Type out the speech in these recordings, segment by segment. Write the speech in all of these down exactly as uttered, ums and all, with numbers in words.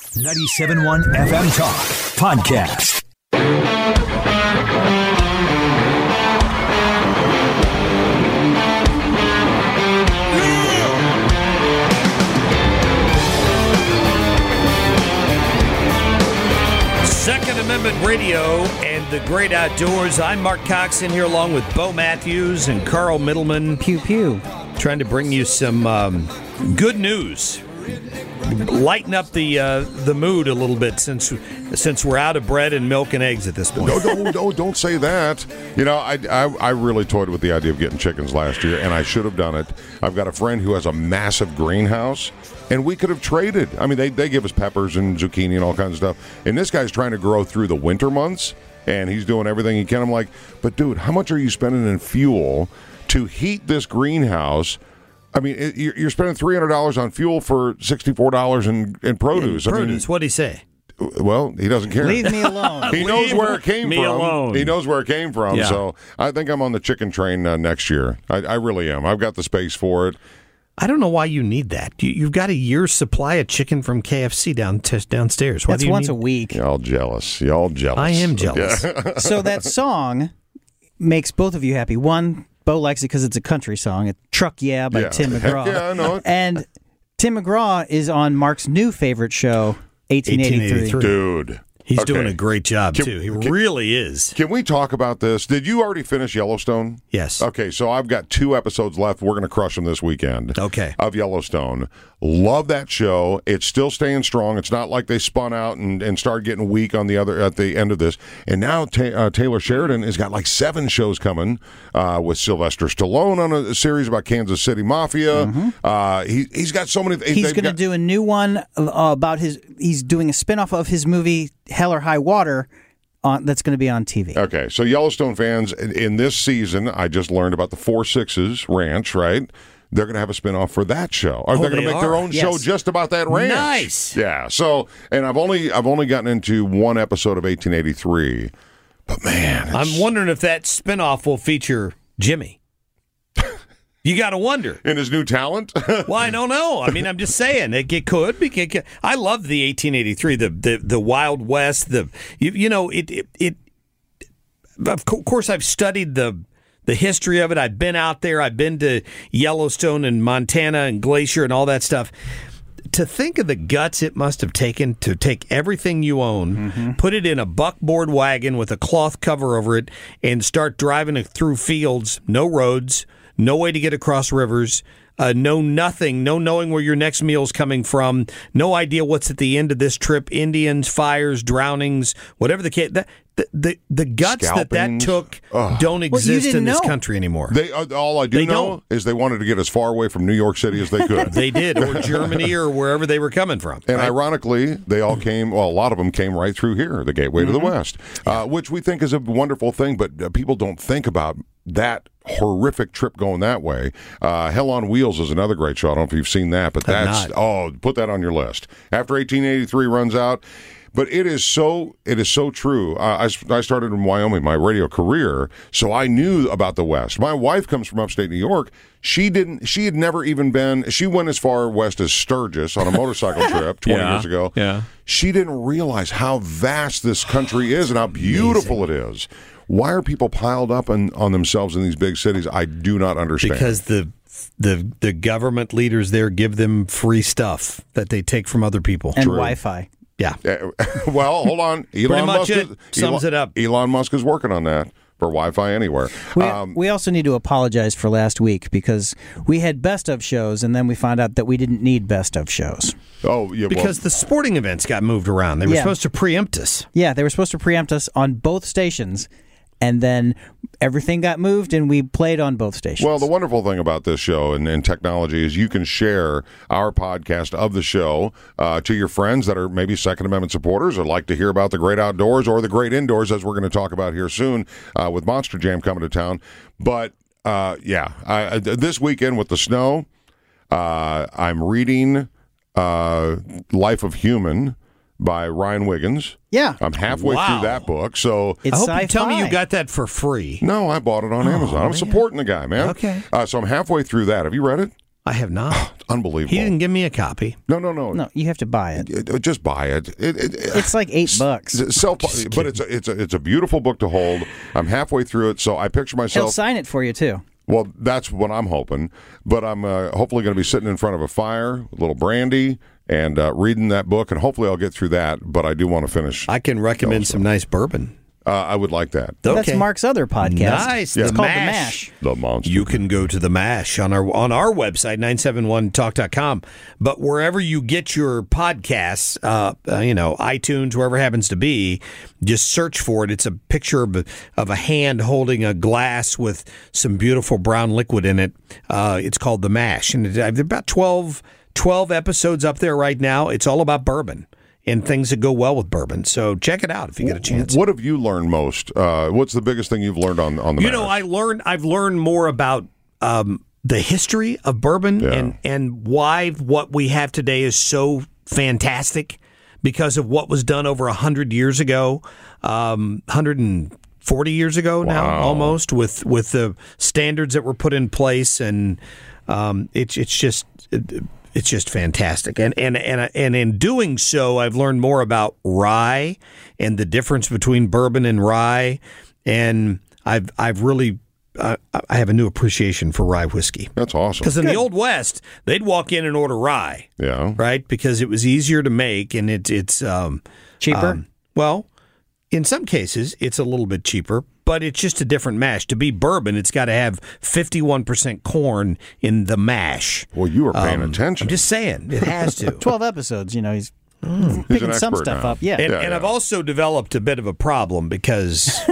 ninety-seven point one F M Talk Podcast. Second Amendment Radio and the Great Outdoors. I'm Mark Coxon here along with Bo Matthews and Carl Middleman. Pew pew. Trying to bring you some um, good news. Lighten up the uh, the mood a little bit since since we're out of bread and milk and eggs at this point. No, no, no, don't say that. You know, I, I, I really toyed with the idea of getting chickens last year, and I should have done it. I've got a friend who has a massive greenhouse, and we could have traded. I mean, they, they give us peppers and zucchini and all kinds of stuff, and this guy's trying to grow through the winter months, and he's doing everything he can. I'm like, but dude, how much are you spending in fuel to heat this greenhouse? I mean, it, you're spending three hundred dollars on fuel for sixty-four dollars in, in produce. In produce, I mean, what'd he say? Well, he doesn't care. Leave me alone. He knows where it came me from. alone. He knows where it came from. Yeah. So I think I'm on the chicken train uh, next year. I, I really am. I've got the space for it. I don't know why you need that. You, you've got a year's supply of chicken from K F C down t- downstairs. Why That's do you once need... a week. Y'all jealous. Y'all jealous. I am jealous. Okay. So that song makes both of you happy. One, Bo likes it because it's a country song. It's Truck Yeah by Yeah. Tim McGraw. Heck yeah, I know it. And Tim McGraw is on Mark's new favorite show, eighteen eighty-three. eighteen eighty-three. Dude. He's Okay. doing a great job, Can- too. He can- really is. Can we talk about this? Did you already finish Yellowstone? Yes. Okay, so I've got two episodes left. We're going to crush them this weekend. Okay. Of Yellowstone. Love that show. It's still staying strong. It's not like they spun out and, and started getting weak on the other at the end of this. And now ta- uh, Taylor Sheridan has got like seven shows coming uh, with Sylvester Stallone on a, a series about Kansas City Mafia. Mm-hmm. Uh, he he's got so many. He's they've going to got- do a new one uh, about his. He's doing a spinoff of his movie Hell or High Water. On, that's going to be on T V. Okay, so Yellowstone fans, in, in this season, I just learned about the Four Sixes Ranch, right? They're going to have a spinoff for that show. Or Oh, they're going they to make their are? own show Yes. just about that ranch. Nice. Yeah. So, and I've only I've only gotten into one episode of eighteen eighty-three, but man, it's- I'm wondering if that spinoff will feature Jimmy. You got to wonder. in his new talent. Well, I don't know. I mean, I'm just saying it, it could. Be, it could- I love the eighteen eighty-three, the the, the Wild West. The you, you know it, it it. Of co- course, I've studied the the history of it. I've been out there. I've been to Yellowstone and Montana and Glacier and all that stuff. To think of the guts it must have taken to take everything you own, Mm-hmm. put it in a buckboard wagon with a cloth cover over it, and start driving it through fields, no roads, no way to get across rivers, uh, no nothing, no knowing where your next meal's coming from, no idea what's at the end of this trip, Indians, fires, drownings, whatever the case. That, the, the, the guts that that Scalpings. took Ugh. don't exist didn't in this know. country anymore. They uh, all I do They know don't. is they wanted to get as far away from New York City as they could. They did, or Germany, or wherever they were coming from. And right? ironically, they all came, well, a lot of them came right through here, the gateway to the West, uh, which we think is a wonderful thing, but uh, people don't think about that horrific trip going that way. Uh, Hell on Wheels is another great show. I don't know if you've seen that, but Have that's, not. oh, put that on your list. After eighteen eighty-three runs out, but it is so it is so true. Uh, I, I started in Wyoming, my radio career, so I knew about the West. My wife comes from upstate New York. She didn't. She had never even been. She went as far west as Sturgis on a motorcycle trip twenty Yeah, years ago. yeah. She didn't realize how vast this country is and how beautiful it is. Why are people piled up on, on themselves in these big cities? I do not understand. Because the the the government leaders there give them free stuff that they take from other people. And True. Wi-Fi. Yeah. Uh, well, hold on. Elon much Musk it is, sums Elon, it up. Elon Musk is working on that for Wi-Fi anywhere. We, Um, we also need to apologize for last week because we had best of shows and then we found out that we didn't need best of shows. oh, yeah. Because the sporting events got moved around. They were Yeah. supposed to preempt us. Yeah, they were supposed to preempt us on both stations, and then everything got moved and we played on both stations. Well, the wonderful thing about this show and, and technology is you can share our podcast of the show uh, to your friends that are maybe Second Amendment supporters or like to hear about the great outdoors or the great indoors, as we're going to talk about here soon uh, with Monster Jam coming to town. But, uh, yeah, I, I- this weekend with the snow, uh, I'm reading uh, Life of Human by Ryan Wiggins. Yeah. I'm halfway Wow. through that book, so... It's I hope sci-fi. you tell me you got that for free. No, I bought it on Amazon. I'm man. supporting the guy, man. Okay. Uh, so I'm halfway through that. Have you read it? I have not. Unbelievable. He didn't give me a copy. No, no, no. No, you have to buy it. It- it- Just buy it. It- it- It's like eight bucks. Self, but it's a, it's a it's a beautiful book to hold. I'm halfway through it, so I picture He'll myself. sign it for you too. Well, that's what I'm hoping. But I'm uh, hopefully going to be sitting in front of a fire, a little brandy, and uh, reading that book, and hopefully I'll get through that. But I do want to finish. I can recommend some nice bourbon. Uh, I would like that. That's Okay. Mark's other podcast. Nice. It's The called Mash. The Mash. The monster. You can go to the MASH on our on our website, nine seven one talk dot com. But wherever you get your podcasts, uh, uh, you know, iTunes, wherever it happens to be, just search for it. It's a picture of, of a hand holding a glass with some beautiful brown liquid in it. Uh, it's called The MASH. And it, there are about twelve, twelve episodes up there right now. It's all about bourbon and things that go well with bourbon. So check it out if you get a chance. What have you learned most? Uh, what's the biggest thing you've learned on on the? You know, mash? I learned. I've learned more about um, the history of bourbon Yeah. and and why what we have today is so fantastic because of what was done over a hundred years ago, um, hundred and forty years ago now, Wow. almost with with the standards that were put in place, and um, it's it's just. It, It's just fantastic, and and and and in doing so, I've learned more about rye and the difference between bourbon and rye, and I've I've really uh, I have a new appreciation for rye whiskey. That's awesome. Because in the Old West, they'd walk in and order rye, Yeah. right? Because it was easier to make, and it, it's um, Cheaper? um, well, in some cases, it's a little bit cheaper, but it's just a different mash. To be bourbon, it's got to have fifty-one percent corn in the mash. Well, you are paying Um, attention. I'm just saying, it has to. twelve episodes, you know, he's He's picking an some expert stuff now. up. Yeah. And, Yeah, and yeah. I've also developed a bit of a problem because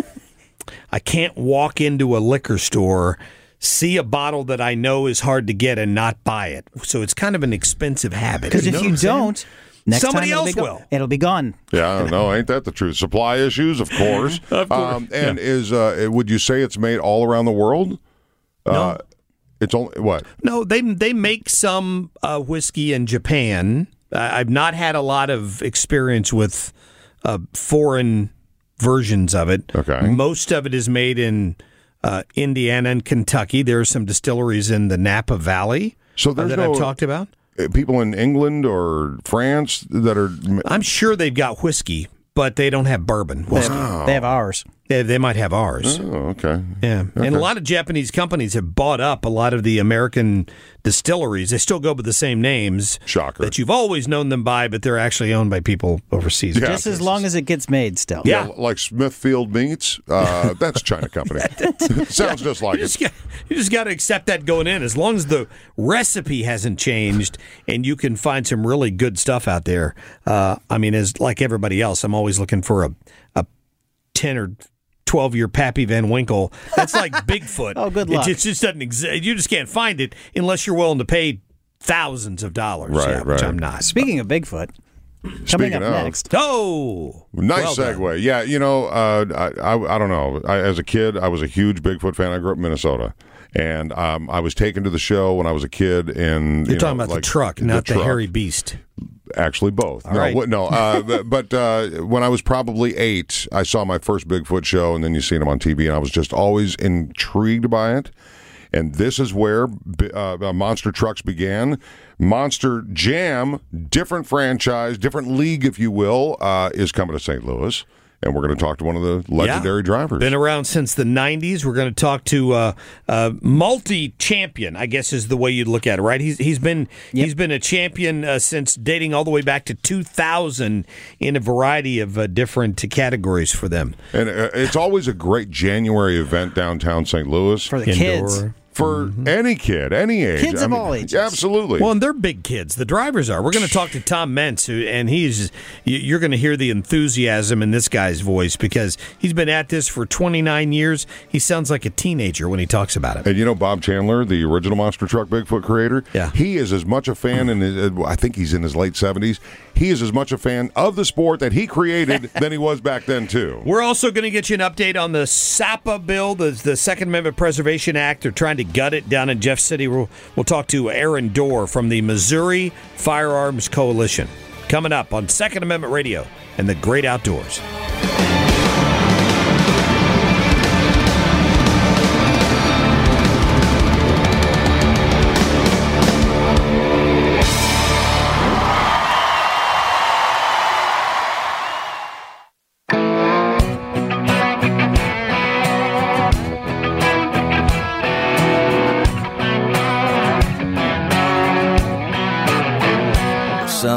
I can't walk into a liquor store, see a bottle that I know is hard to get, and not buy it. So it's kind of an expensive habit. Because if know you what I'm saying? don't, next Somebody time it'll else be go- will. It'll be gone. Yeah, no, ain't that the truth? Supply issues, of course. Of course, Um, and is uh, would you say it's made all around the world? No. Uh, it's only what? No, they they make some uh, whiskey in Japan. I I've not had a lot of experience with uh, foreign versions of it. Okay. Most of it is made in uh, Indiana and Kentucky. There are some distilleries in the Napa Valley So uh, there's that no I've talked about. uh, people in England or France that are. I'm sure they've got whiskey, but they don't have bourbon They whiskey. have, they have ours. They, they might have ours. Oh, okay. Yeah, and a lot of Japanese companies have bought up a lot of the American distilleries. They still go by the same names Shocker. that you've always known them by, but they're actually owned by people overseas. Yeah. Just as long as it gets made still. Yeah. Like Smithfield Meats. Uh, that's a China company. Sounds just like You just, it. got, you just got to accept that going in. As long as the recipe hasn't changed and you can find some really good stuff out there. Uh, I mean, as like everybody else, I'm always looking for a, a ten or twelve year Pappy Van Winkle. That's like Bigfoot. Oh, good luck. It just, just doesn't exist. You just can't find it unless you're willing to pay thousands of dollars. Right, yeah, Which right. I'm not. Speaking of Bigfoot, coming Speaking up of. next. Oh, Nice well segue. done. Yeah, you know, uh, I, I I don't know. I, as a kid, I was a huge Bigfoot fan. I grew up in Minnesota, and um, I was taken to the show when I was a kid. And You're you talking know, about like, the truck, not the, truck. hairy beast. Actually, both. no, right. what- no. Uh, but but uh, when I was probably eight, I saw my first Bigfoot show, and then you seen him on T V, and I was just always intrigued by it. And this is where uh, Monster Trucks began. Monster Jam, different franchise, different league, if you will, uh, is coming to Saint Louis. And we're going to talk to one of the legendary Yeah. drivers. Been around since the nineties. We're going to talk to uh, uh, multi-champion, I guess is the way you'd look at it, right? He's he's been Yep. he's been a champion uh, since dating all the way back to two thousand in a variety of uh, different categories for them. And uh, it's always a great January event downtown Saint Louis. For the kids. Indoor. For any kid, any age. Kids of all ages. Yeah, absolutely. Well, and they're big kids. The drivers are. We're going to talk to Tom Mentz, who, and he's. you- You're going to hear the enthusiasm in this guy's voice because he's been at this for twenty-nine years. He sounds like a teenager when he talks about it. And you know Bob Chandler, the original Monster Truck Bigfoot creator? Yeah. He is as much a fan, in his, I think he's in his late seventies. He is as much a fan of the sport that he created than he was back then, too. We're also going to get you an update on the SAPA bill, the, the Second Amendment Preservation Act. They're trying to gut it down in Jeff City. We'll, we'll talk to Aaron Dorr from the Missouri Firearms Coalition. Coming up on Second Amendment Radio and the Great Outdoors.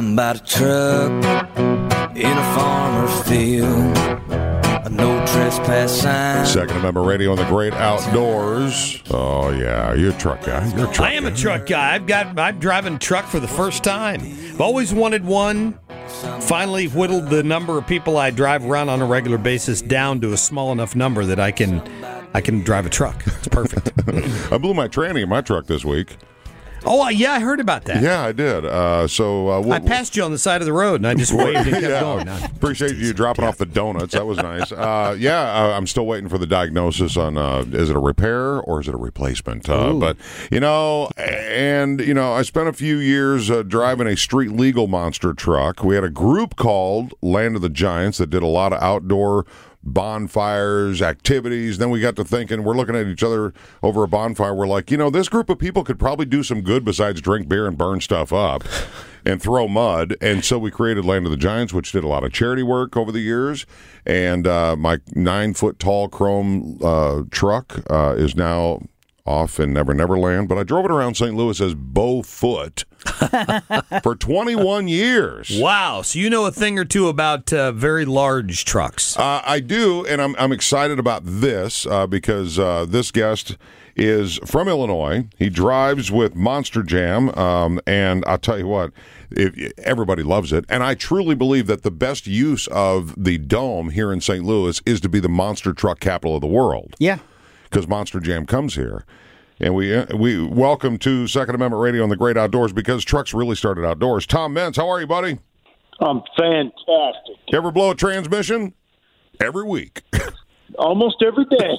by the truck in a farmer's field. A no trespass sign. Second Amendment Radio in the great outdoors. Oh, yeah. You're a truck guy. You're a truck I am guy. a truck guy. I've got. I'm driving a truck for the first time. I've always wanted one. Finally whittled the number of people I drive around on a regular basis down to a small enough number that I can I can drive a truck. It's perfect. I blew my tranny in my truck this week. Oh, yeah, I heard about that. Yeah, I did. Uh, so uh, we'll, I passed you on the side of the road, and I just waved and kept yeah, going. No. Appreciate you dropping off the donuts. That was nice. Uh, yeah, uh, I'm still waiting for the diagnosis on uh, is it a repair or is it a replacement? Uh, but, you know, and, you know, I spent a few years uh, driving a street legal monster truck. We had a group called Land of the Giants that did a lot of outdoor bonfires, activities. Then we got to thinking, we're looking at each other over a bonfire. We're like, you know, this group of people could probably do some good besides drink beer and burn stuff up and throw mud. And so we created Land of the Giants, which did a lot of charity work over the years. And uh, my nine foot tall chrome uh, truck uh, is now off in Never Never Land, but I drove it around Saint Louis as Beaufoot for twenty-one years. Wow. So you know a thing or two about uh, very large trucks. Uh, I do, and I'm I'm excited about this uh, because uh, this guest is from Illinois. He drives with Monster Jam, um, and I'll tell you what, if, everybody loves it. And I truly believe that the best use of the Dome here in Saint Louis is to be the monster truck capital of the world. Yeah. Because Monster Jam comes here. And we we welcome to Second Amendment Radio on the Great Outdoors because trucks really started outdoors. Tom Meents, how are you, buddy? I'm fantastic. You ever blow a transmission? Every week. Almost every day.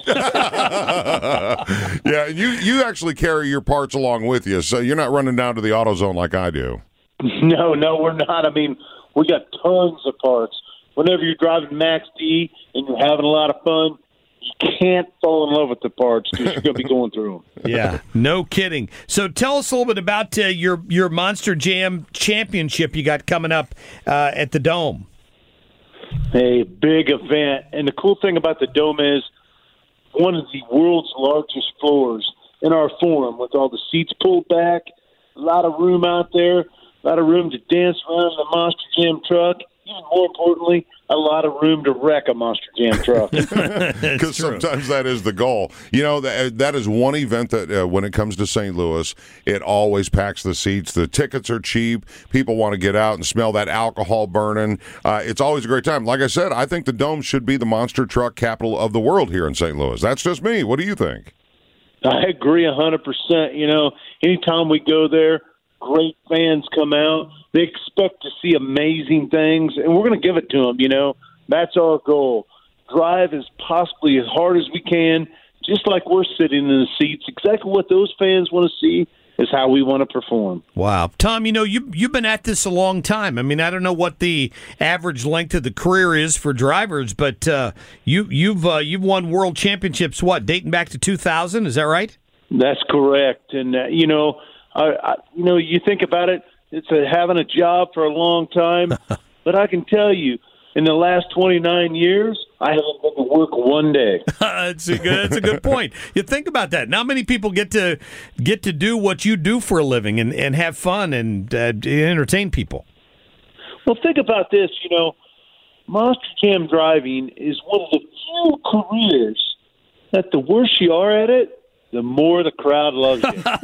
Yeah, you, you actually carry your parts along with you, so you're not running down to the AutoZone like I do. No, no, we're not. I mean, we got tons of parts. Whenever you're driving Max D and you're having a lot of fun, you can't fall in love with the parts because you're going to be going through them. Yeah, no kidding. So tell us a little bit about uh, your your Monster Jam championship you got coming up uh, at the Dome. A big event. And the cool thing about the Dome is one of the world's largest floors in our forum with all the seats pulled back, a lot of room out there, a lot of room to dance around the Monster Jam truck. Even more importantly, a lot of room to wreck a Monster Jam truck. Because sometimes that is the goal. You know, that, that is one event that uh, when it comes to Saint Louis, it always packs the seats. The tickets are cheap. People want to get out and smell that alcohol burning. Uh, it's always a great time. Like I said, I think the Dome should be the monster truck capital of the world here in Saint Louis. That's just me. What do you think? I agree one hundred percent. You know, anytime we go there, great fans come out. They expect to see amazing things, and we're going to give it to them, you know. That's our goal. Drive as possibly as hard as we can, just like we're sitting in the seats. Exactly what those fans want to see is how we want to perform. Wow. Tom, you know, you, you've been at this a long time. I mean, I don't know what the average length of the career is for drivers, but uh, you, you've uh, you've won world championships, what, dating back to two thousand? Is that right? That's correct. And, uh, you know, I, I, you know, you think about it, it's a, having a job for a long time, but I can tell you, in the last twenty-nine years, I haven't been to work one day. That's a good. That's a good point. You think about that. Not many people get to get to do what you do for a living and, and have fun and uh, entertain people. Well, think about this. You know, Monster Jam driving is one of the few careers that the worse you are at it, the more the crowd loves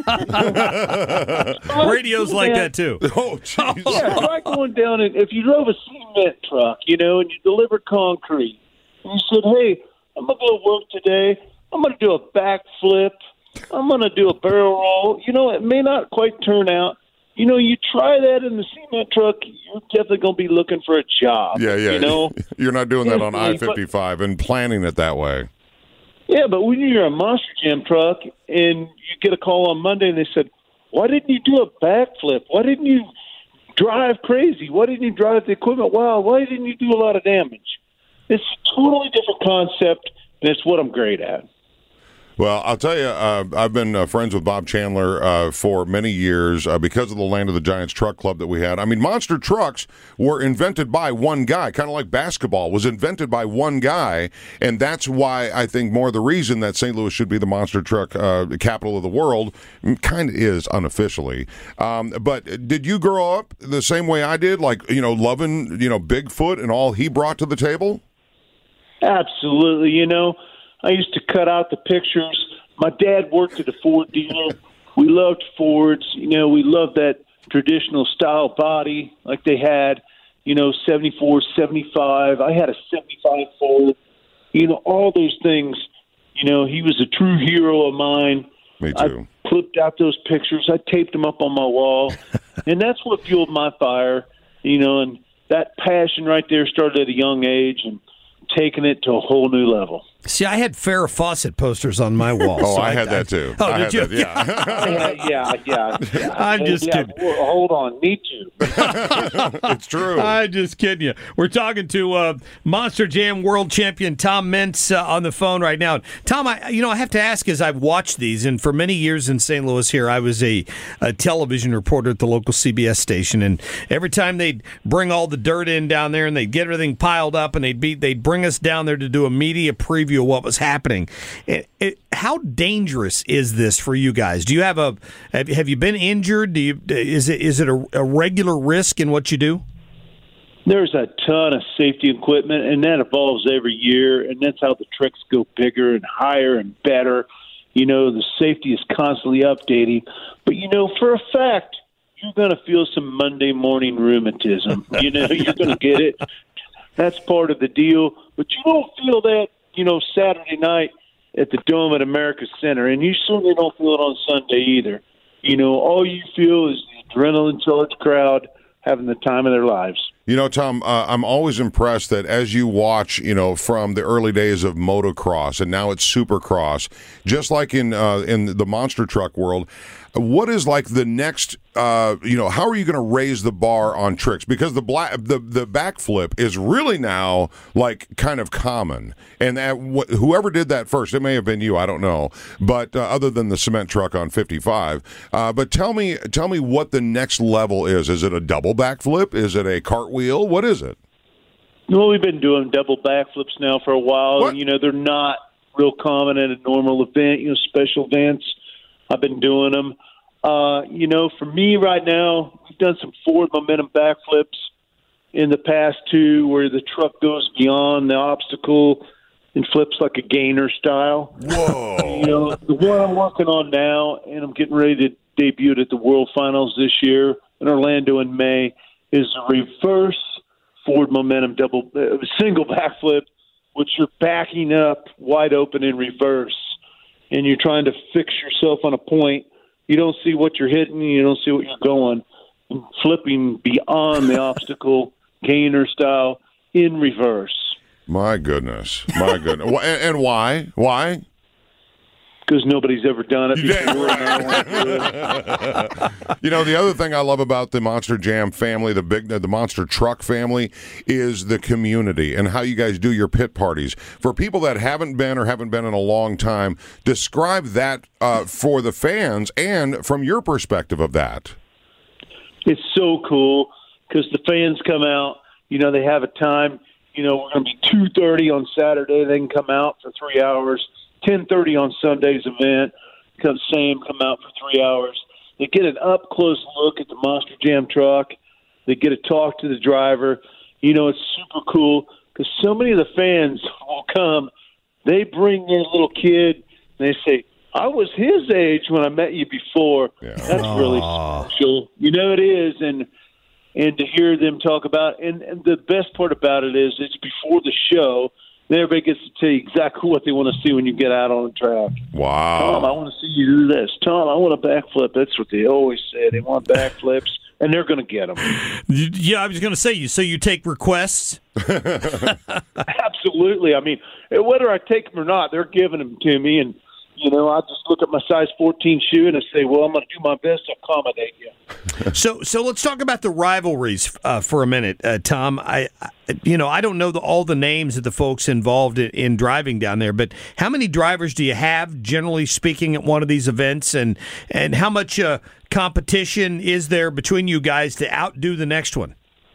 you. Radio's like that, too. Oh, jeez. Yeah, it's like going down, and if you drove a cement truck, you know, and you delivered concrete, and you said, hey, I'm going to go to work today. I'm going to do a backflip. I'm going to do a barrel roll. You know, it may not quite turn out. You know, you try that in the cement truck, you're definitely going to be looking for a job. Yeah, yeah. You know? You're not doing that on Yeah, I but- fifty-five and planning it that way. Yeah, but when you're a Monster Jam truck and you get a call on Monday and they said, why didn't you do a backflip? Why didn't you drive crazy? Why didn't you drive the equipment wild? Why didn't you do a lot of damage? It's a totally different concept, and it's what I'm great at. Well, I'll tell you, uh, I've been uh, friends with Bob Chandler uh, for many years uh, because of the Land of the Giants truck club that we had. I mean, monster trucks were invented by one guy, kind of like basketball was invented by one guy, and that's why I think more the reason that Saint Louis should be the monster truck uh, capital of the world, kind of is unofficially. Um, but did you grow up the same way I did, like, you know, loving, you know, Bigfoot and all he brought to the table? Absolutely. You know, I used to cut out the pictures. My dad worked at a Ford dealer. We loved Fords. You know, we loved that traditional style body like they had, you know, seventy-four, seventy-five. I had a seventy-five Ford. You know, all those things. You know, he was a true hero of mine. Me too. I clipped out those pictures. I taped them up on my wall. And that's what fueled my fire, you know, and that passion right there started at a young age and taking it to a whole new level. See, I had Farrah Fawcett posters on my wall. Oh, so I, I had I, that too. Oh, I did you? That, yeah. yeah, yeah, yeah. I'm just yeah, kidding. Hold on, me too. It's true. I'm just kidding you. We're talking to uh, Monster Jam world champion Tom Meents uh, on the phone right now. Tom, I you know I have to ask, as I've watched these, and for many years in Saint Louis here, I was a, a television reporter at the local C B S station, and every time they'd bring all the dirt in down there and they'd get everything piled up, and they'd be they'd bring us down there to do a media preview of what was happening. It, it, how dangerous is this for you guys? Do you have a have, have you been injured? Do you is it is it a, a regular risk in what you do? There's a ton of safety equipment, and that evolves every year, and that's how the tricks go bigger and higher and better. You know, the safety is constantly updating. But, you know, for a fact, you're going to feel some Monday morning rheumatism. You know, you're going to get it. That's part of the deal. But you don't feel that, you know, Saturday night at the Dome at America's Center, and you certainly don't feel it on Sunday either. You know, all you feel is the adrenaline-charged crowd having the time of their lives. You know, Tom, uh, I'm always impressed that as you watch, you know, from the early days of motocross and now it's supercross, just like in uh, in the monster truck world, what is like the next, uh, you know, how are you going to raise the bar on tricks? Because the black, the, the backflip is really now like kind of common. And that, wh- whoever did that first, it may have been you, I don't know. But uh, other than the cement truck on fifty-five, uh, but tell me, tell me what the next level is. Is it a double backflip? Is it a cartwheel? What is it? Well, we've been doing double backflips now for a while. What? And, you know, they're not real common at a normal event, you know, special events. I've been doing them. Uh, you know, for me right now, we've done some forward momentum backflips in the past two where the truck goes beyond the obstacle and flips like a gainer style. Whoa. You know, the one I'm working on now, and I'm getting ready to debut it at the World Finals this year in Orlando in May, is a reverse forward momentum double uh, single backflip, which you're backing up wide open in reverse, and you're trying to fix yourself on a point. You don't see what you're hitting, you don't see what you're going, and flipping beyond the obstacle, gainer style, in reverse. My goodness. My goodness. Wh- and, and why? Why? Because nobody's ever done it You did, before. and I don't want to do it. You know, the other thing I love about the Monster Jam family, the big, the Monster Truck family, is the community and how you guys do your pit parties. For people that haven't been or haven't been in a long time, describe that uh, for the fans and from your perspective of that. It's so cool because the fans come out. You know, they have a time. You know, we're going to be two thirty on Saturday. They can come out for three hours. ten thirty on Sunday's event. Come same, come out for three hours. They get an up-close look at the Monster Jam truck. They get to talk to the driver. You know, it's super cool because so many of the fans will come. They bring their little kid, and they say, I was his age when I met you before. Yeah. That's really special. You know it is, and and to hear them talk about and, and the best part about it is it's before the show. Then everybody gets to tell you exactly what they want to see when you get out on the track. Wow. Tom, I want to see you do this. Tom, I want a backflip. That's what they always say. They want backflips, and they're going to get them. Yeah, I was going to say, you. so you take requests? Absolutely. I mean, whether I take them or not, they're giving them to me, and you know, I just look at my size fourteen shoe and I say, well, I'm going to do my best to accommodate you. So, so let's talk about the rivalries uh, for a minute, uh, Tom. I, I, you know, I don't know the, all the names of the folks involved in, in driving down there, but how many drivers do you have, generally speaking, at one of these events, and and how much uh, competition is there between you guys to outdo the next one?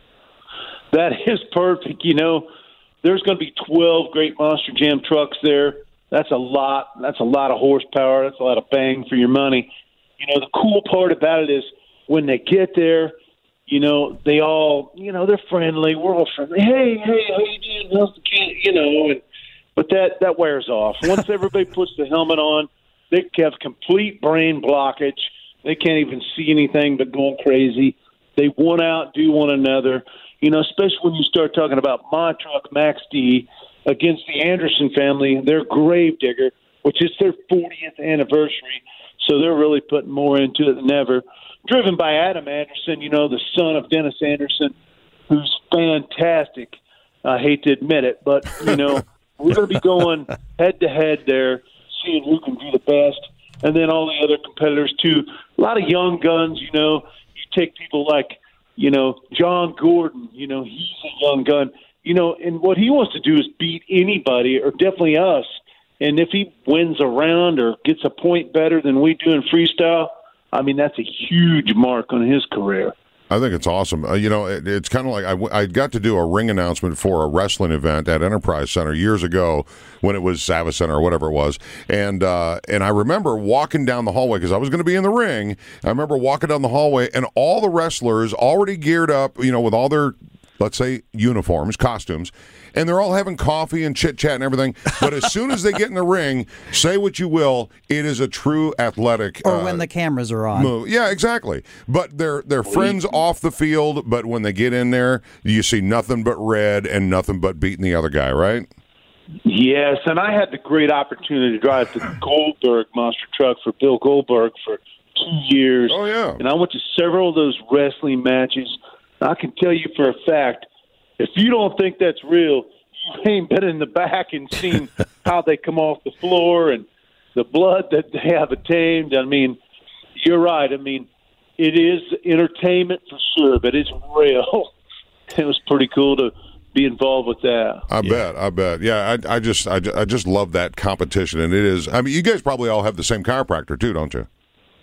That is perfect. You know, there's going to be twelve great Monster Jam trucks there. That's a lot. That's a lot of horsepower. That's a lot of bang for your money. You know, the cool part about it is when they get there, you know, they all, you know, they're friendly. We're all friendly. Hey, hey, how you doing? How's the kid? You know, and, but that, that wears off. Once everybody puts the helmet on, they have complete brain blockage. They can't even see anything but going crazy. They want to outdo one another. You know, especially when you start talking about my truck, Max D, against the Anderson family, their Gravedigger, which is their fortieth anniversary. So they're really putting more into it than ever. Driven by Adam Anderson, you know, the son of Dennis Anderson, who's fantastic. I hate to admit it, but, you know, we're going to be going head-to-head there, seeing who can do the best, and then all the other competitors, too. A lot of young guns, you know. You take people like, you know, John Gordon, you know, he's a young gun. You know, and what he wants to do is beat anybody, or definitely us. And if he wins a round or gets a point better than we do in freestyle, I mean, that's a huge mark on his career. I think it's awesome. Uh, you know, it, it's kind of like I, I got to do a ring announcement for a wrestling event at Enterprise Center years ago when it was Savas Center or whatever it was. And uh, and I remember walking down the hallway because I was going to be in the ring. I remember walking down the hallway and all the wrestlers already geared up, you know, with all their, let's say, uniforms, costumes, and they're all having coffee and chit-chat and everything. But as soon as they get in the ring, say what you will, it is a true athletic Or uh, when the cameras are on. move. Yeah, exactly. But they're they're friends off the field, but when they get in there, you see nothing but red and nothing but beating the other guy, right? Yes, and I had the great opportunity to drive the Goldberg monster truck for Bill Goldberg for two years. Oh, yeah. And I went to several of those wrestling matches. I can tell you for a fact, if you don't think that's real, you ain't been in the back and seen how they come off the floor and the blood that they have attained. I mean, you're right. I mean, it is entertainment for sure, but it's real. It was pretty cool to be involved with that. I yeah. bet, I bet. Yeah, I, I just, I, I just love that competition, and it is. I mean, you guys probably all have the same chiropractor too, don't you?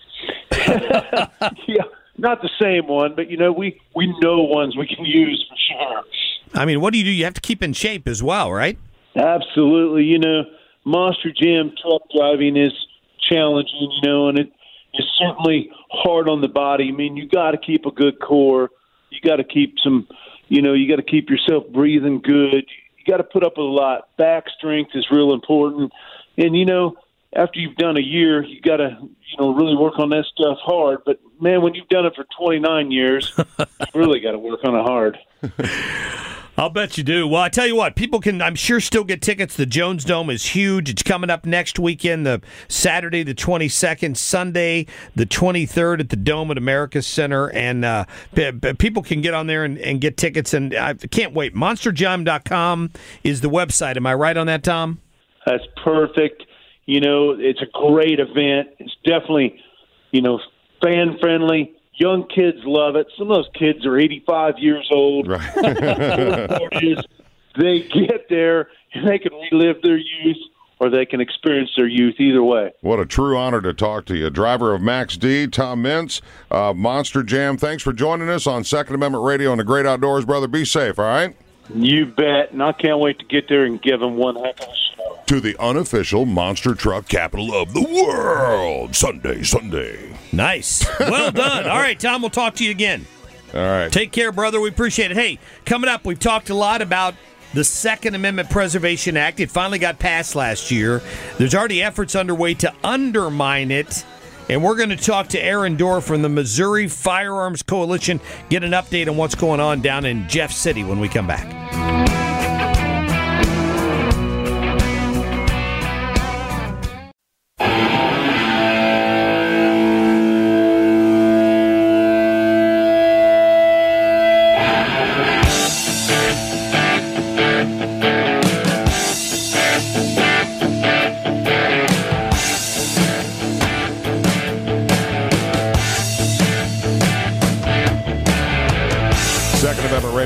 Yeah. Not the same one, but, you know, we, we know ones we can use for sure. I mean, what do you do? You have to keep in shape as well, right? Absolutely. You know, Monster Jam truck driving is challenging, you know, and it is certainly hard on the body. I mean, you got to keep a good core. You got to keep some, you know, you got to keep yourself breathing good. You got to put up with a lot. Back strength is real important. And, you know, after you've done a year, you got to, you know, really work on that stuff hard. But, man, when you've done it for twenty-nine years, you really got to work on it hard. I'll bet you do. Well, I tell you what, people can, I'm sure, still get tickets. The Jones Dome is huge. It's coming up next weekend, the Saturday the twenty-second, Sunday the twenty-third at the Dome at America Center. And uh, p- p- people can get on there and, and get tickets. And I can't wait. monster jam dot com is the website. Am I right on that, Tom? That's perfect. You know, it's a great event. It's definitely, you know, fan-friendly. Young kids love it. Some of those kids are eighty-five years old. Right. The part is they get there and they can relive their youth or they can experience their youth either way. What a true honor to talk to you. Driver of Max D, Tom Meents, uh, Monster Jam. Thanks for joining us on Second Amendment Radio and the Great Outdoors, brother. Be safe, all right? You bet. And I can't wait to get there and give them one heck of a show. To the unofficial monster truck capital of the world, Sunday, Sunday. Nice. Well done. All right, Tom, we'll talk to you again. All right. Take care, brother. We appreciate it. Hey, coming up, we've talked a lot about the Second Amendment Preservation Act. It finally got passed last year. There's already efforts underway to undermine it. And we're going to talk to Aaron Dorr from the Missouri Firearms Coalition, get an update on what's going on down in Jeff City when we come back.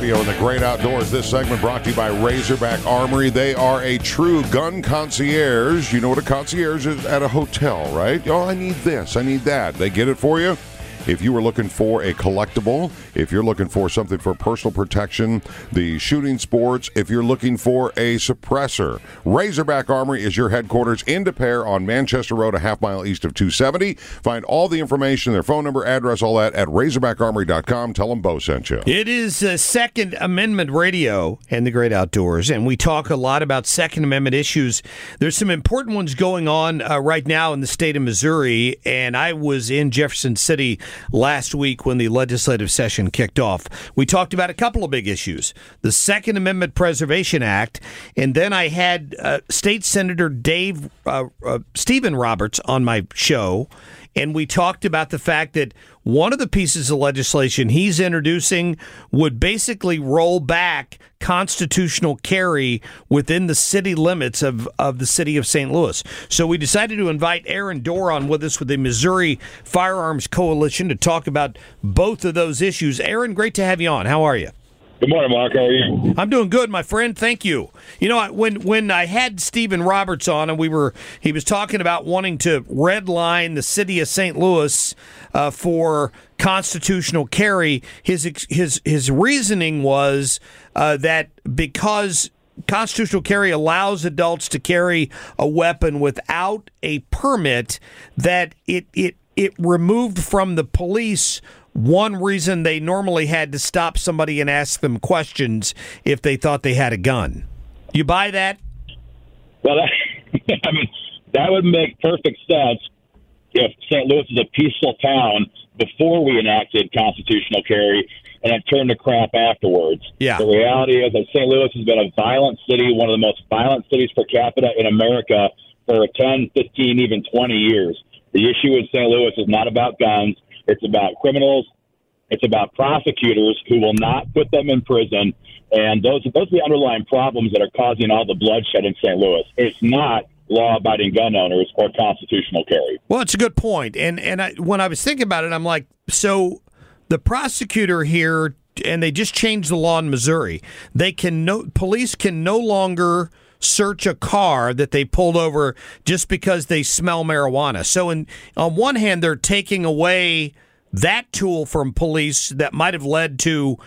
Radio and the Great Outdoors. This segment brought to you by Razorback Armory. They are a true gun concierge. You know what a concierge is at a hotel, right? Oh, I need this, I need that. They get it for you. If you were looking for a collectible, if you're looking for something for personal protection, the shooting sports, if you're looking for a suppressor, Razorback Armory is your headquarters in De Pere on Manchester Road, a half mile east of two seventy. Find all the information, their phone number, address, all that at razorback armory dot com. Tell them Bo sent you. It is uh, Second Amendment Radio and the Great Outdoors, and we talk a lot about Second Amendment issues. There's some important ones going on uh, right now in the state of Missouri, and I was in Jefferson City last week when the legislative session kicked off. We talked about a couple of big issues, the Second Amendment Preservation Act, and then I had uh, State Senator Dave uh, uh, Stephen Roberts on my show, and we talked about the fact that one of the pieces of legislation he's introducing would basically roll back constitutional carry within the city limits of, of the city of Saint Louis. So we decided to invite Aaron Dorr on with us with the Missouri Firearms Coalition to talk about both of those issues. Aaron, great to have you on. How are you? Good morning, Mark. How are you? I'm doing good, my friend. Thank you. You know, when when I had Stephen Roberts on, and we were he was talking about wanting to redline the city of Saint Louis uh, for constitutional carry. His his his reasoning was uh, that because constitutional carry allows adults to carry a weapon without a permit, that it it it removed from the police one reason they normally had to stop somebody and ask them questions if they thought they had a gun. You buy that? Well, that, I mean, that would make perfect sense if Saint Louis is a peaceful town before we enacted constitutional carry, and it turned to crap afterwards. Yeah. The reality is that Saint Louis has been a violent city, one of the most violent cities per capita in America for ten, fifteen, even twenty years. The issue in Saint Louis is not about guns. It's about criminals. It's about prosecutors who will not put them in prison. And those, those are the underlying problems that are causing all the bloodshed in Saint Louis. It's not law-abiding gun owners or constitutional carry. Well, it's a good point. And and I, when I was thinking about it, I'm like, so the prosecutor here, and they just changed the law in Missouri, they can no, police can no longer search a car that they pulled over just because they smell marijuana. So in, on one hand, they're taking away that tool from police that might have led to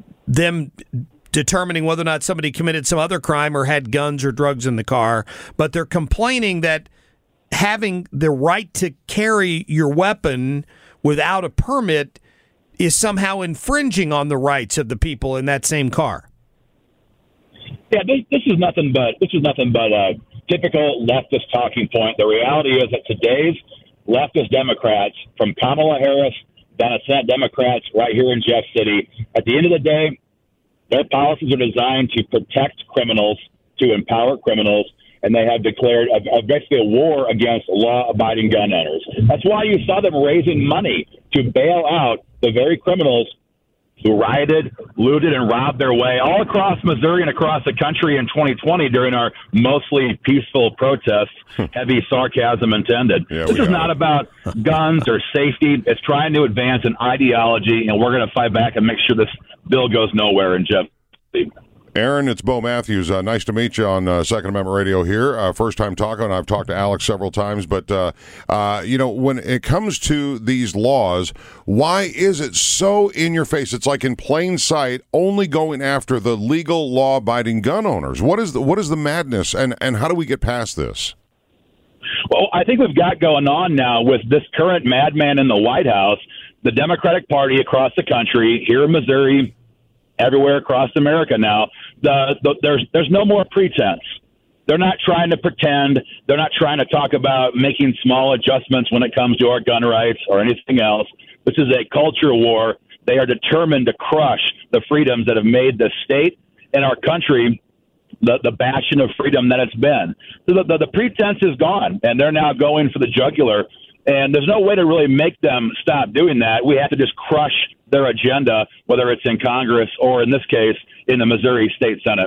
them determining whether or not somebody committed some other crime or had guns or drugs in the car. But they're complaining that having the right to carry your weapon without a permit is somehow infringing on the rights of the people in that same car. Yeah, this, this is nothing but this is nothing but a typical leftist talking point. The reality is that today's leftist Democrats, from Kamala Harris down to Senate Democrats right here in Jeff City, at the end of the day, their policies are designed to protect criminals, to empower criminals, and they have declared a, a, basically a war against law-abiding gun owners. That's why you saw them raising money to bail out the very criminals who rioted, looted, and robbed their way all across Missouri and across the country in twenty twenty during our mostly peaceful protests. Heavy sarcasm intended. Yeah, this is are. not about guns or safety. It's trying to advance an ideology, and we're going to fight back and make sure this bill goes nowhere in Jeff. Aaron, it's Bo Matthews. Uh, nice to meet you on uh, Second Amendment Radio here. Uh, first time talking. I've talked to Alex several times, but uh, uh, you know, when it comes to these laws, why is it so in your face? It's like in plain sight, only going after the legal, law-abiding gun owners. What is the what is the madness, and and how do we get past this? Well, I think we've got going on now with this current madman in the White House, the Democratic Party across the country, here in Missouri, everywhere across America now. The, the, there's there's no more pretense. They're not trying to pretend. They're not trying to talk about making small adjustments when it comes to our gun rights or anything else. This is a culture war. They are determined to crush the freedoms that have made the state and our country the, the bastion of freedom that it's been. So the, the, the pretense is gone, and they're now going for the jugular. And there's no way to really make them stop doing that. We have to just crush their agenda, whether it's in Congress or, in this case, in the Missouri State Senate.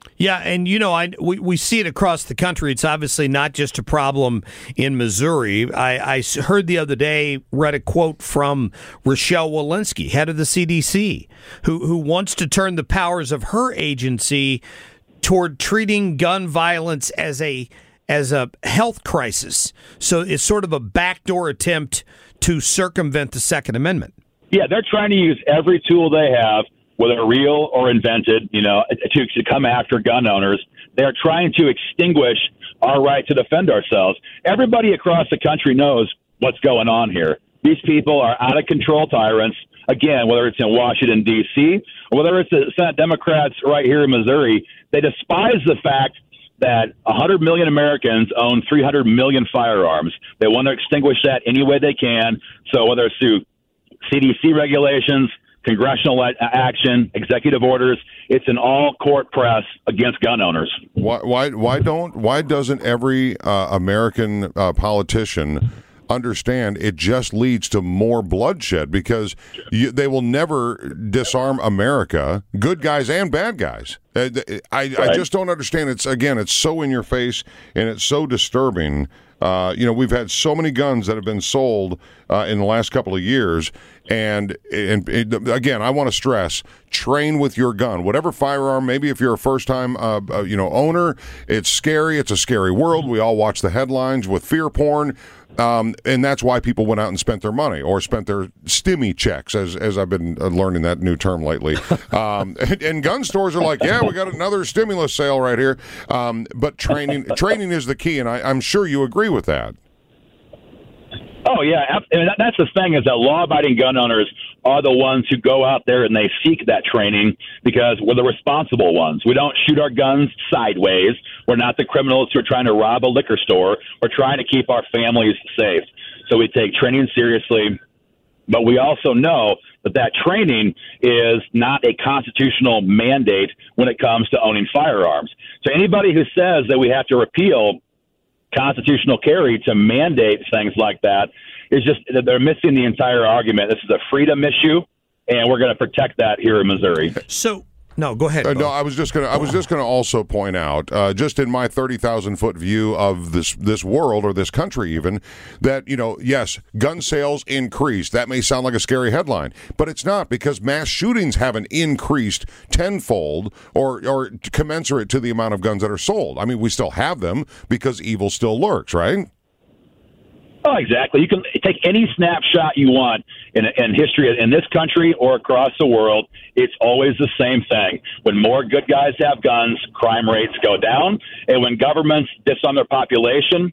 Yeah, and you know, I we, we see it across the country. It's obviously not just a problem in Missouri. I, I heard the other day, read a quote from Rochelle Walensky, head of the C D C, who who wants to turn the powers of her agency toward treating gun violence as a as a health crisis. So it's sort of a backdoor attempt to circumvent the Second Amendment. Yeah, they're trying to use every tool they have, whether real or invented, you know, to, to come after gun owners. They're trying to extinguish our right to defend ourselves. Everybody across the country knows what's going on here. These people are out of control tyrants. Again, whether it's in Washington, D C, or whether it's the Senate Democrats right here in Missouri, they despise the fact that one hundred million Americans own three hundred million firearms. They want to extinguish that any way they can. So whether it's through C D C regulations, congressional action, executive orders, it's an all-court press against gun owners. Why? Why? Why don't? Why doesn't every uh, American uh, politician understand it just leads to more bloodshed? Because you, they will never disarm America, good guys and bad guys. Uh, I, right. I just don't understand. It's again, it's so in your face and it's so disturbing. Uh, you know, we've had so many guns that have been sold uh, in the last couple of years. And, and, and again, I want to stress, train with your gun. Whatever firearm, maybe if you're a first-time uh, uh, you know, owner, it's scary. It's a scary world. We all watch the headlines with fear porn. Um, and that's why people went out and spent their money or spent their stimmy checks, as as I've been learning that new term lately. Um, and, and gun stores are like, yeah, we got another stimulus sale right here. Um, but training training is the key, and I, I'm sure you agree with that. Oh, yeah. And that's the thing, is that law-abiding gun owners are the ones who go out there and they seek that training because we're the responsible ones. We don't shoot our guns sideways. We're not the criminals who are trying to rob a liquor store. We're trying to keep our families safe. So we take training seriously. But we also know that that training is not a constitutional mandate when it comes to owning firearms. So anybody who says that we have to repeal constitutional carry to mandate things like that is just, they're missing the entire argument. This is a freedom issue, and we're going to protect that here in Missouri. So, no, go ahead. Uh, no, I was just going to. I was just going to also point out, uh, just in my thirty thousand foot view of this this world or this country, even that you know, yes, gun sales increased. That may sound like a scary headline, but it's not, because mass shootings haven't increased tenfold or or commensurate to the amount of guns that are sold. I mean, we still have them because evil still lurks, right? Oh, exactly. You can take any snapshot you want in, in history in this country or across the world. It's always the same thing. When more good guys have guns, crime rates go down. And when governments disarm their population,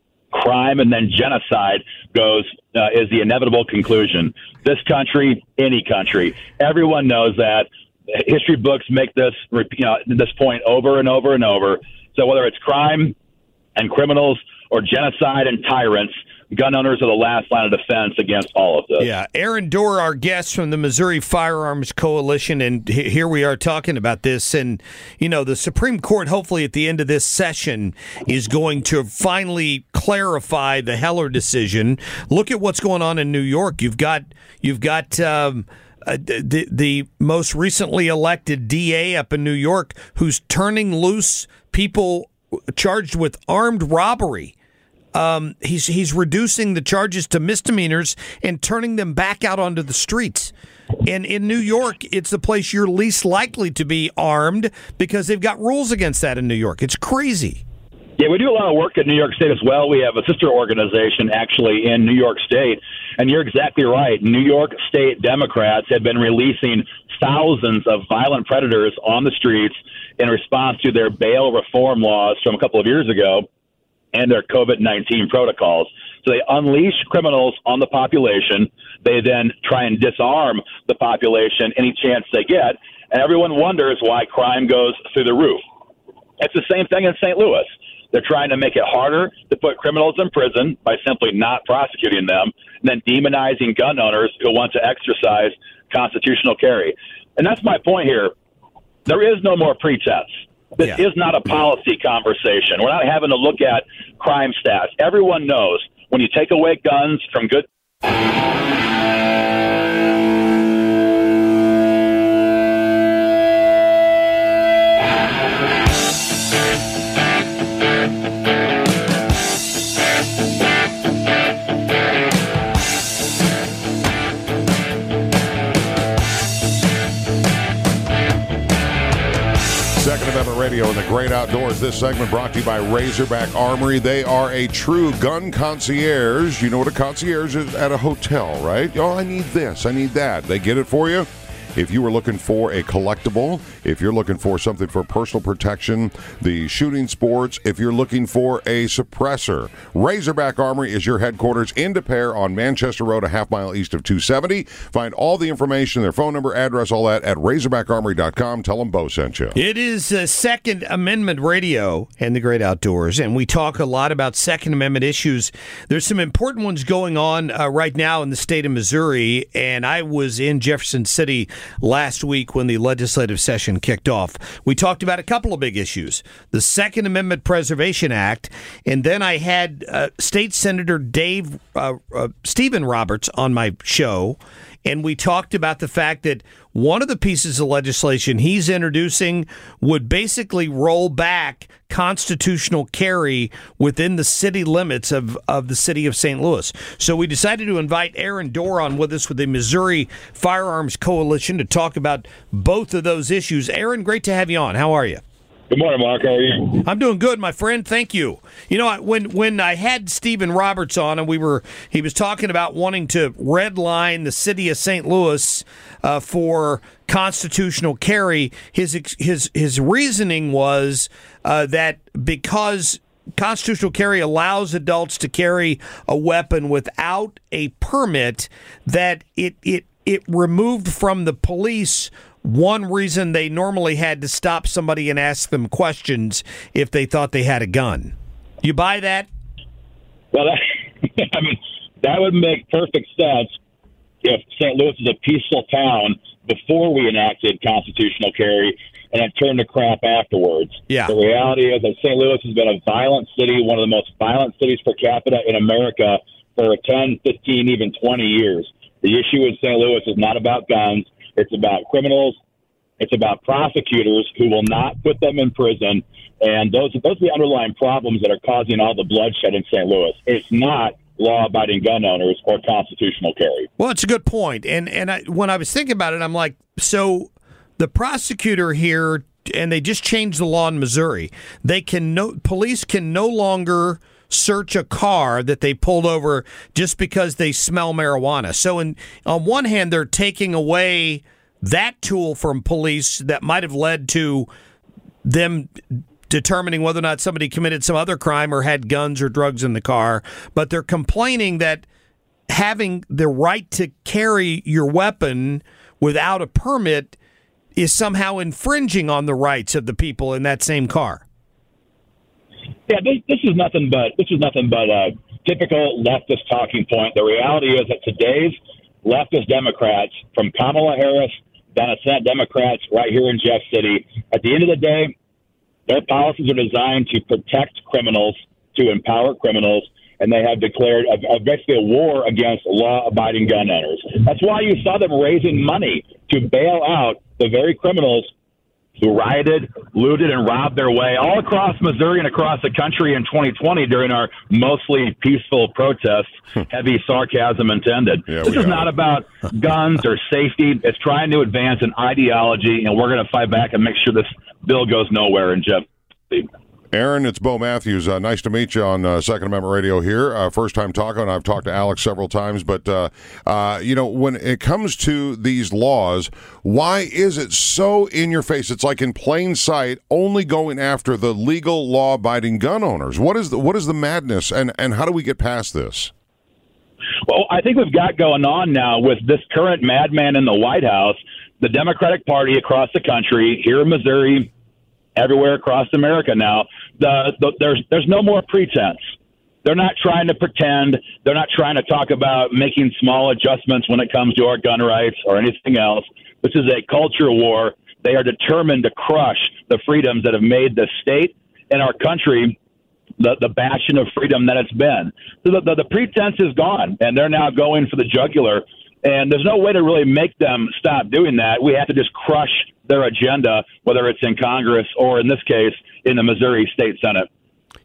crime and then genocide goes uh, is the inevitable conclusion. This country, any country, everyone knows that. History books make this, you know, this point over and over and over. So whether it's crime and criminals or genocide and tyrants, gun owners are the last line of defense against all of this. Yeah, Aaron Doerr, our guest from the Missouri Firearms Coalition, and here we are talking about this. And, you know, the Supreme Court, hopefully at the end of this session, is going to finally clarify the Heller decision. Look at what's going on in New York. You've got, you've got um, uh, the, the most recently elected D A up in New York who's turning loose people charged with armed robbery. Um, he's he's reducing the charges to misdemeanors and turning them back out onto the streets. And in New York, it's the place you're least likely to be armed because they've got rules against that in New York. It's crazy. Yeah, we do a lot of work in New York State as well. We have a sister organization actually in New York State. And you're exactly right. New York State Democrats have been releasing thousands of violent predators on the streets in response to their bail reform laws from a couple of years ago and their COVID nineteen protocols. So they unleash criminals on the population. They then try and disarm the population any chance they get. And everyone wonders why crime goes through the roof. It's the same thing in Saint Louis. They're trying to make it harder to put criminals in prison by simply not prosecuting them, and then demonizing gun owners who want to exercise constitutional carry. And that's my point here. There is no more pretense. This yeah. is not a policy conversation. We're not having to look at crime stats. Everyone knows when you take away guns from good... Amendment Radio and the Great Outdoors. This segment brought to you by Razorback Armory. They are a true gun concierge. You know what a concierge is at a hotel, right? Oh, I need this, I need that. They get it for you. If you were looking for a collectible, if you're looking for something for personal protection, the shooting sports, if you're looking for a suppressor, Razorback Armory is your headquarters in De Pere on Manchester Road, a half mile east of two seventy. Find all the information, their phone number, address, all that at razorback armory dot com. Tell them Bo sent you. It is uh, Second Amendment Radio and the Great Outdoors, and we talk a lot about Second Amendment issues. There's some important ones going on uh, right now in the state of Missouri, and I was in Jefferson City last week when the legislative session kicked off. We talked about a couple of big issues, the Second Amendment Preservation Act, and then I had uh, State Senator Dave uh, uh, Stephen Roberts on my show, and we talked about the fact that one of the pieces of legislation he's introducing would basically roll back constitutional carry within the city limits of, of the city of Saint Louis. So we decided to invite Aaron Dorr on with us with the Missouri Firearms Coalition to talk about both of those issues. Aaron, great to have you on. How are you? Good morning, Mark. How are you? I'm doing good, my friend. Thank you. You know, when when I had Stephen Roberts on, and we were he was talking about wanting to redline the city of Saint Louis uh, for constitutional carry. His his his reasoning was uh, that because constitutional carry allows adults to carry a weapon without a permit, that it it it removed from the police one reason they normally had to stop somebody and ask them questions if they thought they had a gun. You buy that? Well, that, I mean, that would make perfect sense if Saint Louis is a peaceful town before we enacted constitutional carry and it turned to crap afterwards. Yeah. The reality is that Saint Louis has been a violent city, one of the most violent cities per capita in America for ten, fifteen, even twenty years. The issue in Saint Louis is not about guns. It's about criminals. It's about prosecutors who will not put them in prison. And those, those are the underlying problems that are causing all the bloodshed in Saint Louis. It's not law-abiding gun owners or constitutional carry. Well, it's a good point. And, and I, when I was thinking about it, I'm like, so the prosecutor here, and they just changed the law in Missouri, they can no, police can no longer search a car that they pulled over just because they smell marijuana. So in, on one hand, they're taking away that tool from police that might have led to them determining whether or not somebody committed some other crime or had guns or drugs in the car. But they're complaining that having the right to carry your weapon without a permit is somehow infringing on the rights of the people in that same car. Yeah, this, this is nothing but this is nothing but a typical leftist talking point. The reality is that today's leftist Democrats, from Kamala Harris down to Senate Democrats right here in Jeff City, at the end of the day, their policies are designed to protect criminals, to empower criminals, and they have declared a, a, basically a war against law-abiding gun owners. That's why you saw them raising money to bail out the very criminals who rioted, looted, and robbed their way all across Missouri and across the country in twenty twenty during our mostly peaceful protests. Heavy sarcasm intended. Yeah, this is not about guns or safety. It's trying to advance an ideology, and we're going to fight back and make sure this bill goes nowhere in Jeff. Aaron, it's Bo Matthews. Uh, nice to meet you on uh, Second Amendment Radio here. Uh, first time talking. I've talked to Alex several times. But, uh, uh, you know, when it comes to these laws, why is it so in your face? It's like in plain sight, only going after the legal, law-abiding gun owners. What is the, what is the madness, and, and how do we get past this? Well, I think we've got going on now with this current madman in the White House, the Democratic Party across the country, here in Missouri, everywhere across America now, the, the, there's there's no more pretense. They're not trying to pretend. They're not trying to talk about making small adjustments when it comes to our gun rights or anything else. This is a culture war. They are determined to crush the freedoms that have made this state and our country the, the bastion of freedom that it's been. So the, the, the pretense is gone, and they're now going for the jugular. And there's no way to really make them stop doing that. We have to just crush their agenda, whether it's in Congress or, in this case, in the Missouri State Senate.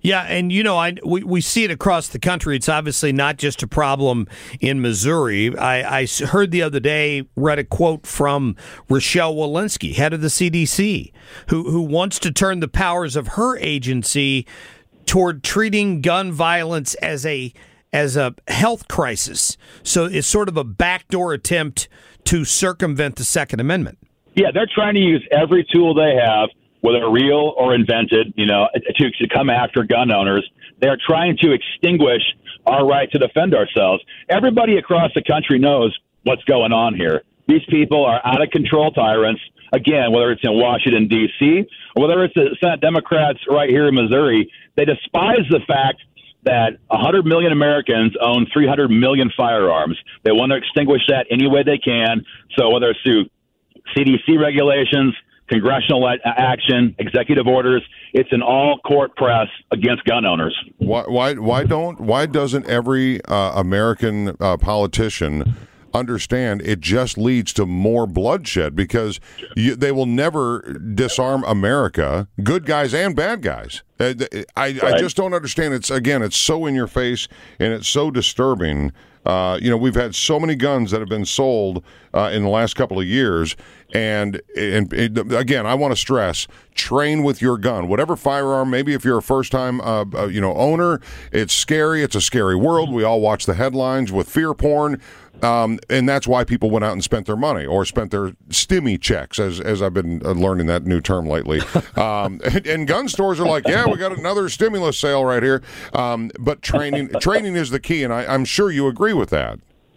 Yeah, and you know, I we, we see it across the country. It's obviously not just a problem in Missouri. I, I heard the other day, read a quote from Rochelle Walensky, head of the C D C, who who wants to turn the powers of her agency toward treating gun violence as a as a health crisis. So it's sort of a backdoor attempt to circumvent the Second Amendment. Yeah, they're trying to use every tool they have, whether real or invented, you know, to, to come after gun owners. They're trying to extinguish our right to defend ourselves. Everybody across the country knows what's going on here. These people are out of control tyrants. Again, whether it's in Washington, D C, or whether it's the Senate Democrats right here in Missouri, they despise the fact that one hundred million Americans own three hundred million firearms. They want to extinguish that any way they can. So whether it's through C D C regulations, congressional action, executive orders, it's an all-court press against gun owners. Why? Why? Why don't? Why doesn't every uh, American uh, politician understand it just leads to more bloodshed? Because you, they will never disarm America, good guys and bad guys. I, I, right. I just don't understand. It's again, it's so in your face and it's so disturbing. Uh, you know, we've had so many guns that have been sold uh, in the last couple of years. And, and, and again, I want to stress, train with your gun. Whatever firearm, maybe if you're a first-time uh, uh, you know, owner, it's scary. It's a scary world. We all watch the headlines with fear porn. Um, and that's why people went out and spent their money or spent their stimmy checks, as as I've been learning that new term lately. Um, and, and gun stores are like, yeah, we got another stimulus sale right here. Um, but training training is the key, and I, I'm sure you agree with that.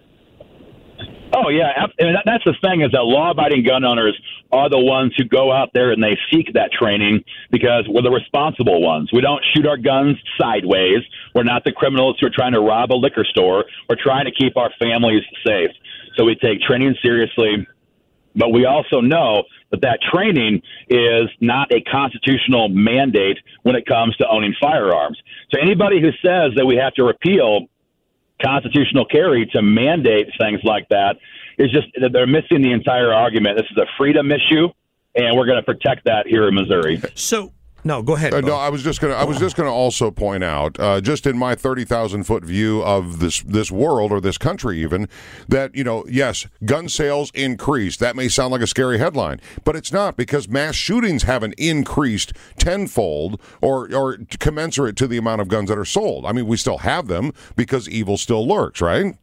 Oh, yeah. And that's the thing is that law-abiding gun owners are the ones who go out there and they seek that training because we're the responsible ones. We don't shoot our guns sideways. We're not the criminals who are trying to rob a liquor store. We're trying to keep our families safe. So we take training seriously. But we also know that that training is not a constitutional mandate when it comes to owning firearms. So anybody who says that we have to repeal constitutional carry to mandate things like that is just they're missing the entire argument. This is a freedom issue, and we're going to protect that here in Missouri. So, no, go ahead. Uh, no, I was just going to. I was just going to also point out, uh, just in my thirty thousand foot view of this this world or this country, even that you know, yes, gun sales increased. That may sound like a scary headline, but it's not because mass shootings haven't increased tenfold or or commensurate to the amount of guns that are sold. I mean, we still have them because evil still lurks, right?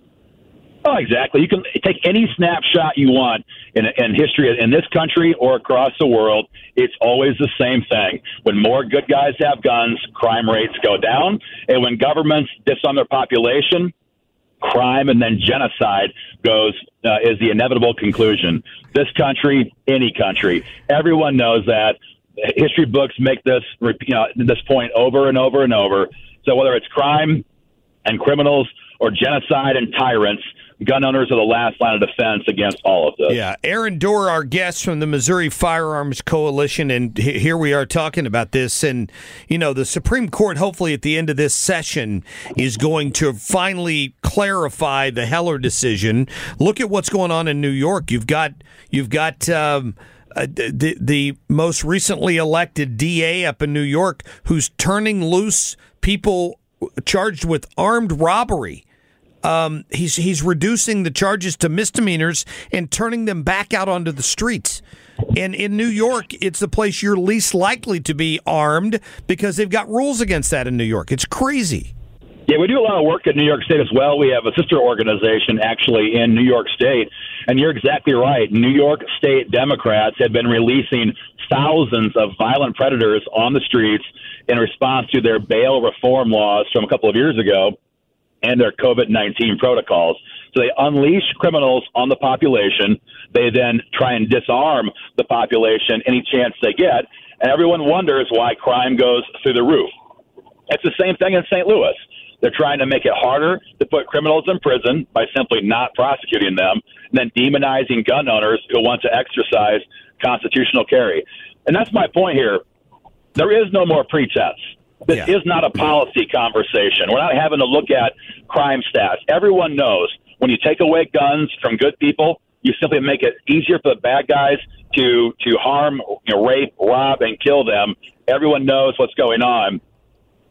Oh, exactly. You can take any snapshot you want in, in history in this country or across the world. It's always the same thing. When more good guys have guns, crime rates go down. And when governments disarm their population, crime and then genocide goes uh, is the inevitable conclusion. This country, any country, everyone knows that. History books make this, you know, this point over and over and over. So whether it's crime and criminals or genocide and tyrants, gun owners are the last line of defense against all of this. Yeah, Aaron Doerr, our guest from the Missouri Firearms Coalition, and here we are talking about this. And, you know, the Supreme Court, hopefully at the end of this session, is going to finally clarify the Heller decision. Look at what's going on in New York. You've got, you've got um, uh, the, the most recently elected D A up in New York who's turning loose people charged with armed robbery. Um, he's he's reducing the charges to misdemeanors and turning them back out onto the streets. And in New York, it's the place you're least likely to be armed because they've got rules against that in New York. It's crazy. Yeah, we do a lot of work in New York State as well. We have a sister organization actually in New York State. And you're exactly right. New York State Democrats have been releasing thousands of violent predators on the streets in response to their bail reform laws from a couple of years ago and their COVID nineteen protocols. So they unleash criminals on the population. They then try and disarm the population any chance they get. And everyone wonders why crime goes through the roof. It's the same thing in Saint Louis. They're trying to make it harder to put criminals in prison by simply not prosecuting them and then demonizing gun owners who want to exercise constitutional carry. And that's my point here. There is no more pretense. This yeah. is not a policy conversation. We're not having to look at crime stats. Everyone knows when you take away guns from good people, you simply make it easier for the bad guys to to harm, you know, rape, rob, and kill them. Everyone knows what's going on.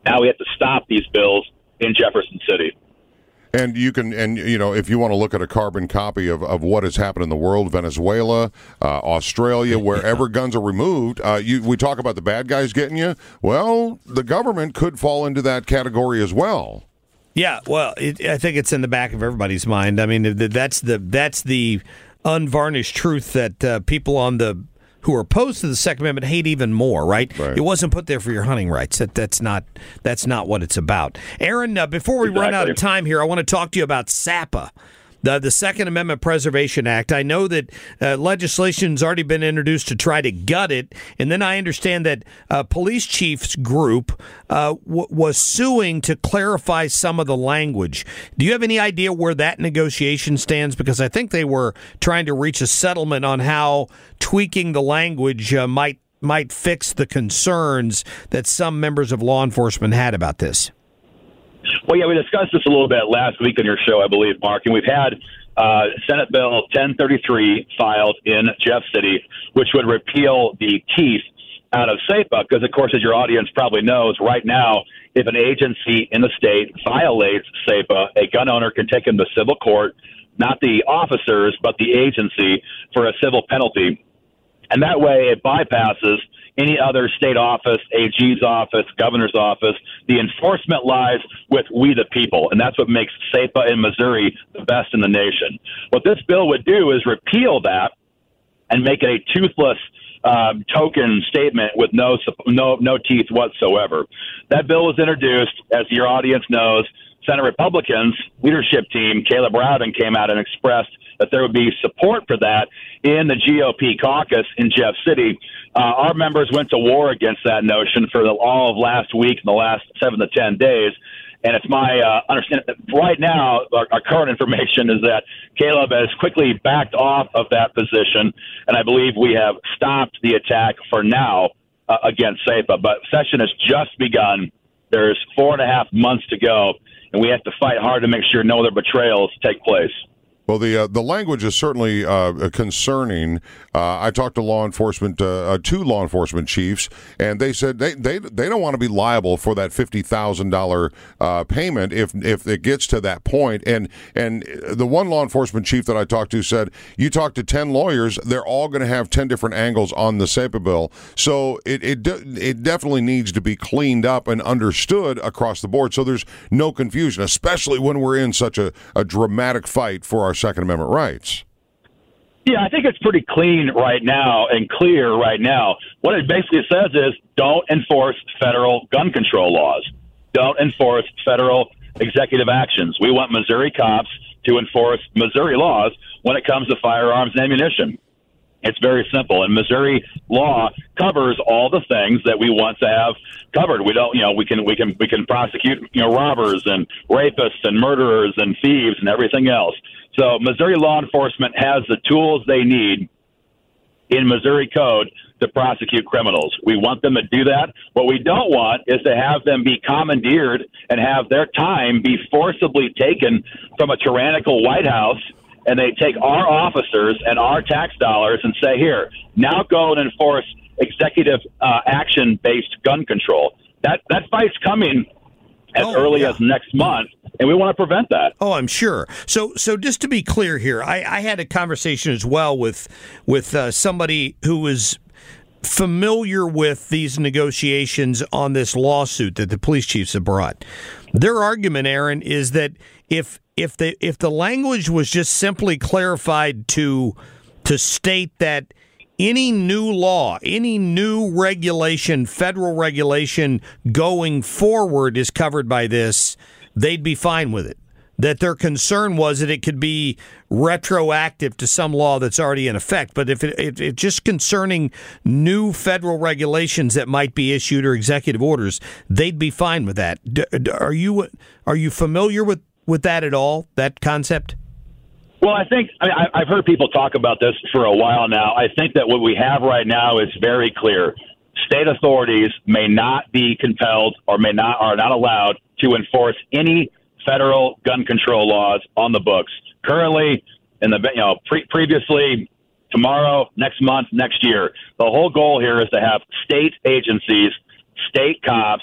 Now we have to stop these bills in Jefferson City. And you can, and you know, if you want to look at a carbon copy of, of what has happened in the world, Venezuela, uh, Australia, wherever guns are removed, uh, you, we talk about the bad guys getting you. Well, the government could fall into that category as well. Yeah, well, it, I think it's in the back of everybody's mind. I mean, that's the that's the unvarnished truth that uh, people on the who are opposed to the Second Amendment hate even more, right? Right. It wasn't put there for your hunting rights. That, that's not that's not what it's about. Aaron, uh, before we Exactly. run out of time here, I want to talk to you about SAPA, the, the Second Amendment Preservation Act. I know that uh, legislation's already been introduced to try to gut it, and then I understand that uh, police chiefs group uh, w- was suing to clarify some of the language. Do you have any idea where that negotiation stands? Because I think they were trying to reach a settlement on how tweaking the language uh, might might fix the concerns that some members of law enforcement had about this. Well, yeah, we discussed this a little bit last week on your show, I believe, Mark, and we've had uh, Senate Bill ten thirty-three filed in Jeff City, which would repeal the teeth out of SAPA, because, of course, as your audience probably knows, right now, if an agency in the state violates SAPA, a gun owner can take him to civil court, not the officers, but the agency, for a civil penalty. And that way it bypasses any other state office, A G's office, governor's office. The enforcement lies with we the people, and that's what makes SAPA in Missouri the best in the nation. What this bill would do is repeal that and make it a toothless um, token statement with no no no teeth whatsoever. That bill was introduced, as your audience knows. Senate Republicans leadership team, Caleb Rowden, came out and expressed that there would be support for that in the G O P caucus in Jeff City. Uh, our members went to war against that notion for the, all of last week and the last seven to ten days. And it's my uh, understanding that right now, our, our current information is that Caleb has quickly backed off of that position, and I believe we have stopped the attack for now uh, against SAPA. But session has just begun. There's four and a half months to go, and we have to fight hard to make sure no other betrayals take place. Well, the uh, the language is certainly uh, concerning. Uh, I talked to law enforcement, uh, uh, two law enforcement chiefs, and they said they they, they don't want to be liable for that fifty thousand dollar uh, payment if if it gets to that point. And and the one law enforcement chief that I talked to said, you talk to ten lawyers, they're all going to have ten different angles on the SAPA bill. So it it de- it definitely needs to be cleaned up and understood across the board, so there's no confusion, especially when we're in such a, a dramatic fight for our Second Amendment rights. Yeah, I think it's pretty clean right now and clear right now. What it basically says is don't enforce federal gun control laws. Don't enforce federal executive actions. We want Missouri cops to enforce Missouri laws when it comes to firearms and ammunition. It's very simple, and Missouri law covers all the things that we want to have covered. We don't, you know, we can we can we can prosecute, you know, robbers and rapists and murderers and thieves and everything else. So Missouri law enforcement has the tools they need in Missouri code to prosecute criminals. We want them to do that. What we don't want is to have them be commandeered and have their time be forcibly taken from a tyrannical White House, and they take our officers and our tax dollars and say, here, now go and enforce executive uh, action-based gun control. That that fight's coming as oh, early yeah. as next month, and we want to prevent that. Oh, I'm sure. So, so just to be clear here, I, I had a conversation as well with with uh, somebody who was familiar with these negotiations on this lawsuit that the police chiefs have brought. Their argument, Aaron, is that if if the if the language was just simply clarified to to state that any new law, any new regulation, federal regulation going forward is covered by this, they'd be fine with it. That their concern was that it could be retroactive to some law that's already in effect. But if it, it, it just concerning new federal regulations that might be issued or executive orders, they'd be fine with that. D- are you are you familiar with, with that at all, that concept? Well, I think I, I've heard people talk about this for a while now. I think that what we have right now is very clear. State authorities may not be compelled or may not are not allowed to enforce any federal gun control laws on the books. Currently, in the you know pre- previously, tomorrow, next month, next year. The whole goal here is to have state agencies, state cops,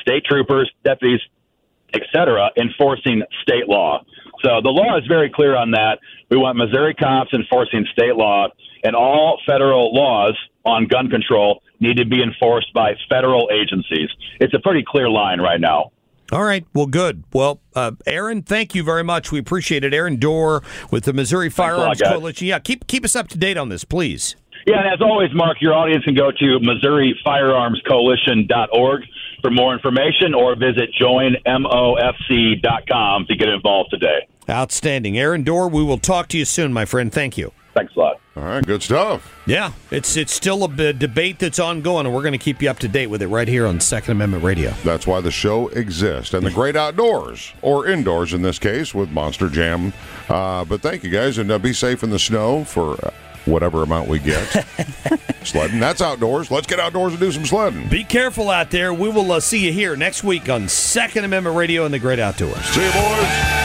state troopers, deputies, et cetera, enforcing state law. So the law is very clear on that. We want Missouri cops enforcing state law, and all federal laws on gun control need to be enforced by federal agencies. It's a pretty clear line right now. All right. Well, good. Well, uh, Aaron, thank you very much. We appreciate it. Aaron Dorr with the Missouri Firearms Coalition. Yeah, keep keep us up to date on this, please. Yeah, and as always, Mark, your audience can go to Missouri Firearms Coalition dot org for more information, or visit join M O F C dot com to get involved today. Outstanding. Aaron Dorr, we will talk to you soon, my friend. Thank you. Thanks a lot. All right, good stuff. Yeah, it's it's still a b- debate that's ongoing, and we're going to keep you up to date with it right here on Second Amendment Radio. That's why the show exists, and the great outdoors, or indoors in this case, with Monster Jam. Uh, but thank you, guys, and uh, be safe in the snow for uh, whatever amount we get. Sledding, that's outdoors. Let's get outdoors and do some sledding. Be careful out there. We will uh, see you here next week on Second Amendment Radio and the Great Outdoors. See you, boys.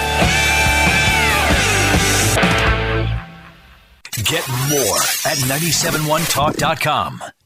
Get more at nine seven one talk dot com.